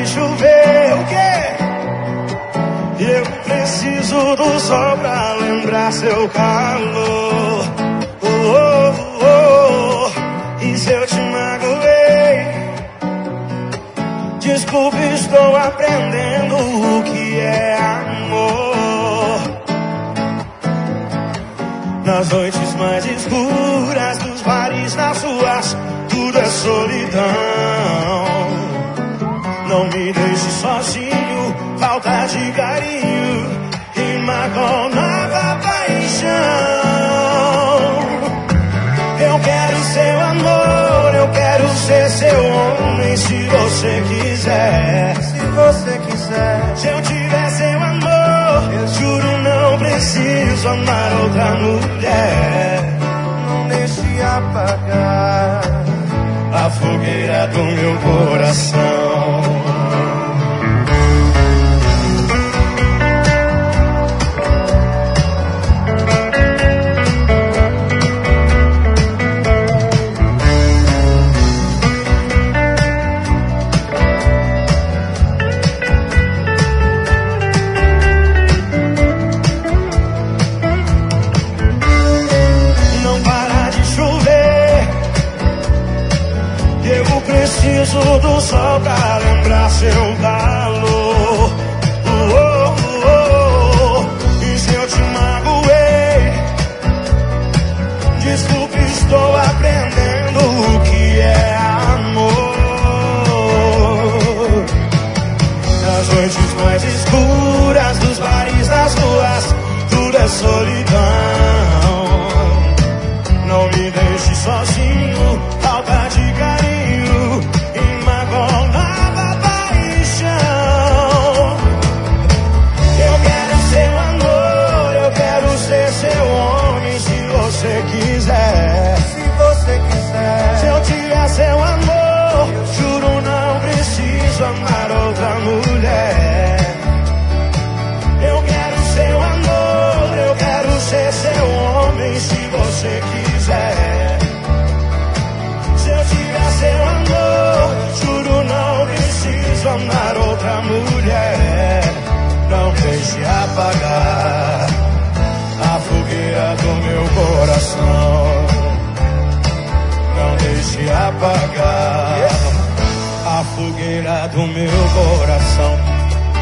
de chover, o quê? Eu preciso do sol pra lembrar seu calor. Oh, oh, oh, oh. E se eu te magoei, desculpe, estou aprendendo o que é amor. Nas noites mais escuras dos bares, nas ruas, tudo é solidão. Não me deixe sozinho, falta de carinho, rima com nova paixão. Eu quero seu amor, eu quero ser seu homem, se você quiser. Se você quiser. Se eu tiver seu amor, eu juro não preciso amar outra mulher. Não deixe apagar a fogueira do meu coração. Preciso do sol pra lembrar seu calor. Oh, oh, oh, oh. E se eu te magoei, desculpe, estou aprendendo o que é amor. Nas noites mais escuras dos bares, das ruas, tudo é solidão. Não me deixe sozinho, falta de carinho, rima com nova paixão. Eu quero seu amor, eu quero ser seu homem, se você quiser. Se você quiser. Se eu tiver seu amor, eu juro não preciso amar outra mulher. Eu quero seu amor, eu quero ser seu homem, se você quiser. Se eu tiver seu amor, juro não preciso amar outra mulher. Não deixe apagar a fogueira do meu coração. Não deixe apagar a fogueira do meu coração.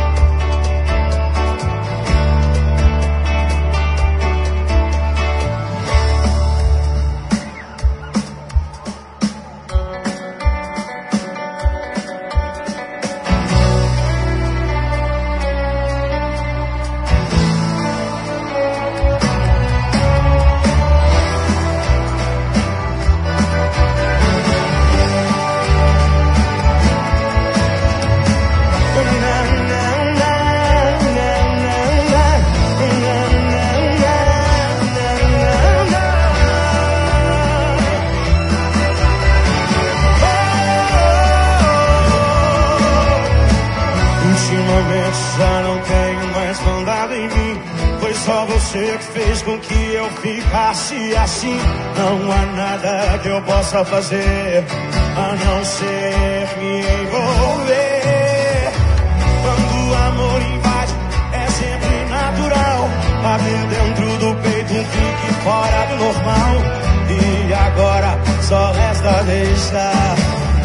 Já não tenho mais mandado em mim. Foi só você que fez com que eu ficasse assim. Não há nada que eu possa fazer a não ser me envolver. Quando o amor invade, é sempre natural. Bater dentro do peito, fique fora do normal. E agora só resta deixar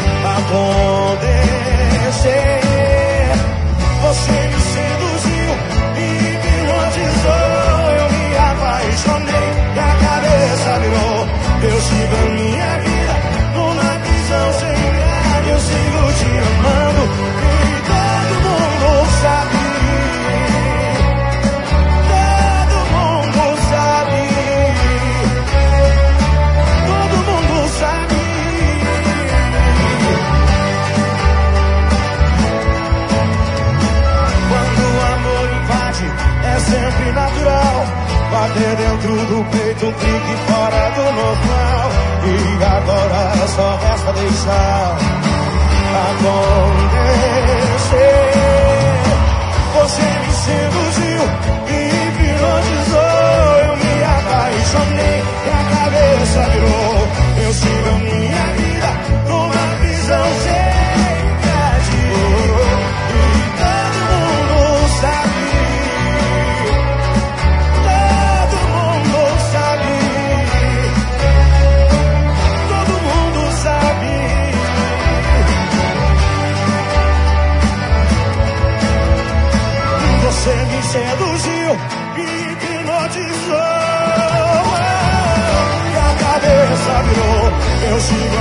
acontecer. Você me seduziu, me hipnotizou. Eu me apaixonei e a cabeça virou. Eu sigo a minha vida numa prisão sem grade. Eu sigo te amando e todo mundo sabe. Todo mundo sabe. Todo mundo sabe. É sempre natural bater dentro do peito, um clique fora do normal. E agora só resta deixar acontecer. Você me seduziu, me hipnotizou. Eu me apaixonei e a cabeça virou. Eu sigo a minha vida numa prisão sem grade. consigo